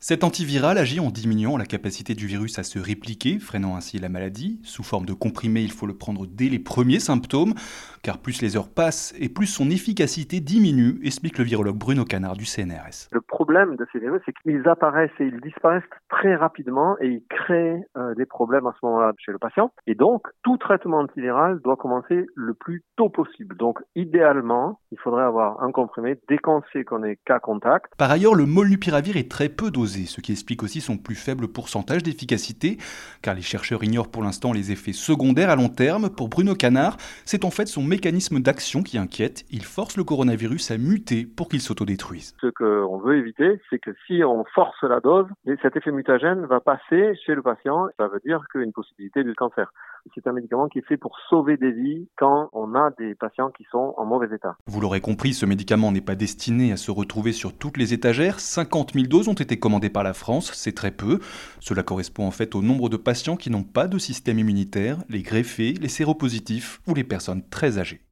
Cet antiviral agit en diminuant la capacité du virus à se répliquer, freinant ainsi la maladie. Sous forme de comprimé, il faut le prendre dès les premiers symptômes, car plus les heures passent et plus son efficacité diminue, explique le virologue Bruno Canard du CNRS. Le problème de ces virus, c'est qu'ils apparaissent et ils disparaissent très rapidement et ils créent des problèmes à ce moment-là chez le patient. Et donc, tout traitement antiviral doit commencer le plus tôt possible. Donc, idéalement, il faudrait avoir un comprimé dès qu'on sait qu'on est cas contact. Par ailleurs, le molnupiravir est très peu dosé, ce qui explique aussi son plus faible pourcentage d'efficacité, car les chercheurs ignorent pour l'instant les effets secondaires à long terme. Pour Bruno Canard, c'est en fait son mécanisme d'action qui inquiète. Il force le coronavirus à muter pour qu'il s'autodétruise. Ce qu'on veut éviter, c'est que si on force la dose, cet effet mutagène va passer chez le patient. Ça veut dire qu'il y a une possibilité de cancer. C'est un médicament qui est fait pour sauver des vies quand on a des patients qui sont en mauvais état. Vous l'aurez compris, ce médicament n'est pas destiné à se retrouver sur toutes les étagères. 50 000 doses ont été commandées par la France, c'est très peu. Cela correspond en fait au nombre de patients qui n'ont pas de système immunitaire, les greffés, les séropositifs ou les personnes très âgées.